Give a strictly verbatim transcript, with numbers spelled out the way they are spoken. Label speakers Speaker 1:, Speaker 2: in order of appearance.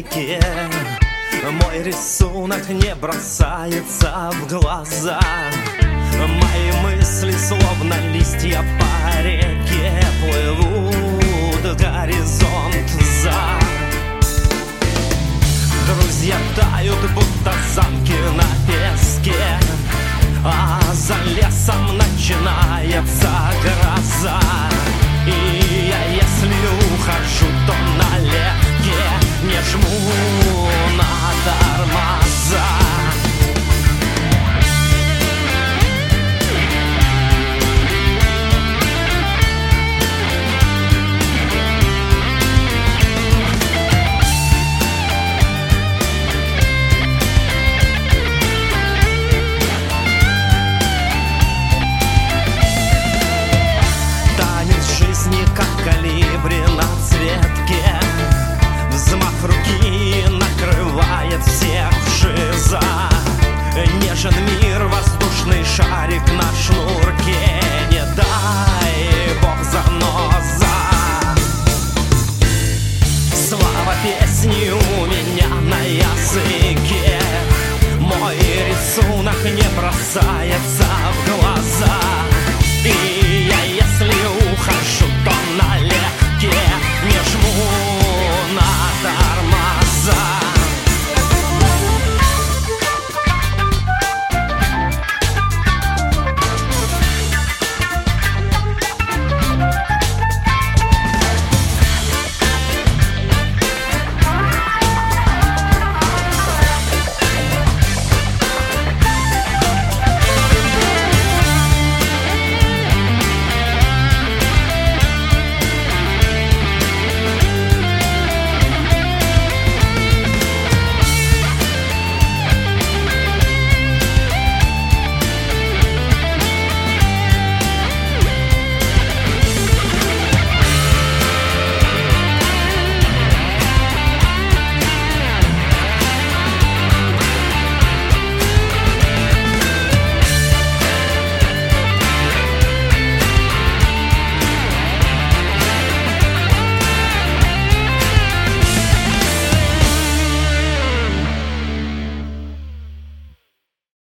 Speaker 1: реке. Мой рисунок не бросается в глаза. Мои мысли, словно листья по реке, плывут горизонт за. Друзья тают, будто замки на песке, а за лесом начинается гроза. И я, если ухожу, то налегке, не жму на тормоза.